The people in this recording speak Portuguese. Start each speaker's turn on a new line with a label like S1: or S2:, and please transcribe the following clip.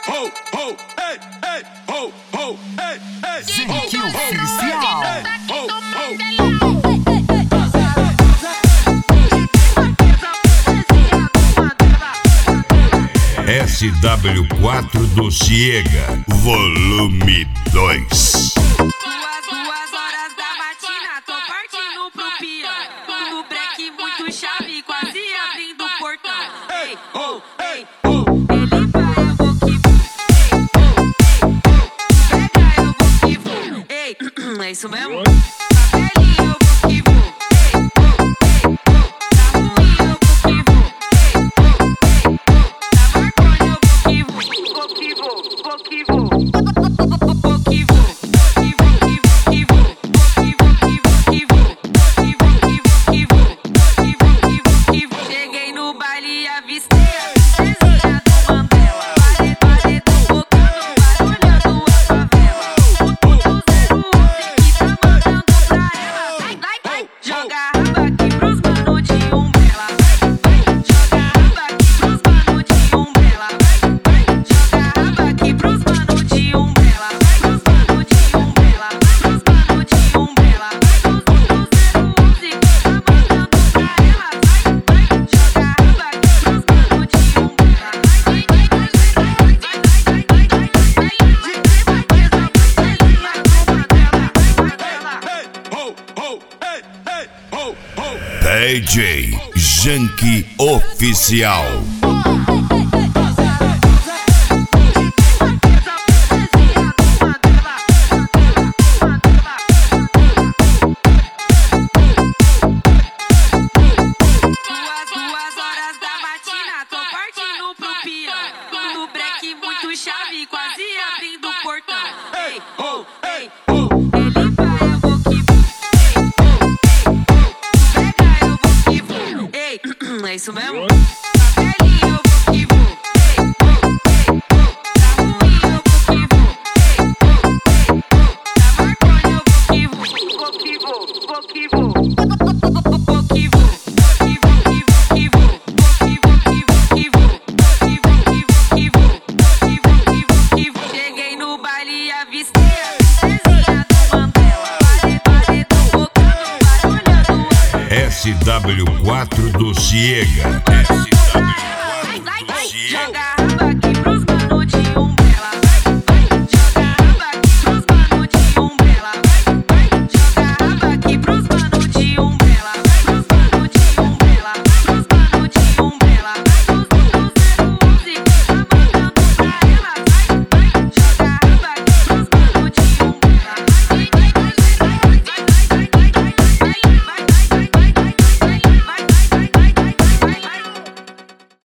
S1: ho, ho, ei, ei, ho, ho, ei, ei,
S2: Zenki Oficial.
S1: ho, ho.
S3: SW4 do Ciega, volume 2.
S4: 2 horas da matina, tô partindo pro pião. No break muito chave, quase abrindo o portão. Ei, oh, ei, oh. Ele vai, eu vou que vou. Ei, oh, pega, eu vou que vou. Ei, é isso mesmo? Tá velhinho, eu vou que vou. Ei, oh, ei, oh. Tá ruim, eu vou que vou. Ei, oh, ei, oh. Tá marcando, eu vou que vou. Vou que vou, vou que vou. Vou que vou. Cheguei no baile e avistei a princesinha do Mandela. Paredão tocando, barulhando a favela. O 011 que tá mandando pra ela. Vai, joga a raba aqui pros mano de Umbrella. Vai, joga a raba aqui pros mano de Umbrella. Vai, joga a raba aqui pros mano de Umbrella. Pros mano de Umbrella. Pros mano de Umbrella. O 011 que tá mandando pra ela. Vai, joga a raba aqui pros mano de Umbrella.
S3: DJ Zenki Oficial.
S4: Duas horas da matina, tô partindo pro pião. No break muito chave, quase abrindo o portão. Ei, oh, ei, oh. Ele vai, eu vou que vou. Ei, oh, ei, oh. Pega, eu vou que vou. Ei, é isso mesmo? Tá velhinho, eu vou que vou. Ei, oh, ei, oh. Tá ruim, eu vou que vou. Ei, oh, ei, oh. Tá marcando, eu vou que vou. Vou que vou, vou que vou. Vou que vou. Cheguei no baile e avistei a princesinha do Mandela. Paredão tocando, barulhando a
S3: SW4 do Ciega. SW4 do Ciega.
S4: joga